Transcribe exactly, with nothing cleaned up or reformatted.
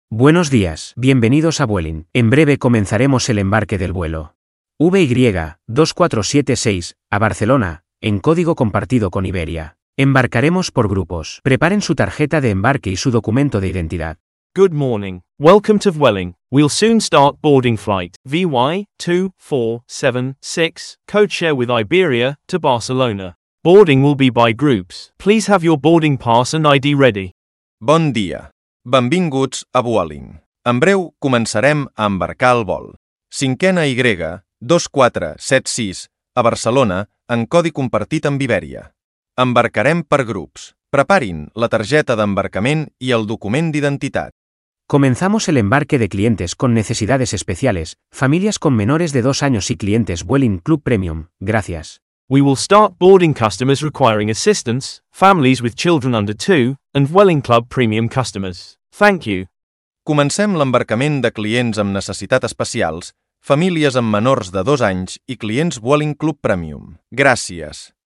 Buenos días, bienvenidos a Vueling. En breve comenzaremos el embarque del vuelo V Y dos cuatro siete seis a Barcelona, en código compartido con Iberia. Embarcaremos por grupos. Preparen su tarjeta de embarque y su documento de identidad. Good morning. Welcome to Vueling. We'll soon start boarding flight V Y two four seven six, codeshare with Iberia, to Barcelona. Boarding will be by groups. Please have your boarding pass and I D ready. Bon dia. Benvinguts a Vueling. En breu començarem a embarcar el vol. Cinquena Y dos quatre set sis a Barcelona, en codi compartit amb Iberia. Embarcarem per grups. Preparin la targeta d'embarcament i el document d'identitat. Comenzamos el embarque de clientes con necesidades especiales, familias con menores de dos años y clientes Vueling Club Premium. Gracias. We will start boarding customers requiring assistance, families with children under two, and Vueling Club Premium customers. Thank you. Comencem l'embarcament de clients amb necessitats especials, famílies amb menors de dos anys i clients Vueling Club Premium. Gràcies.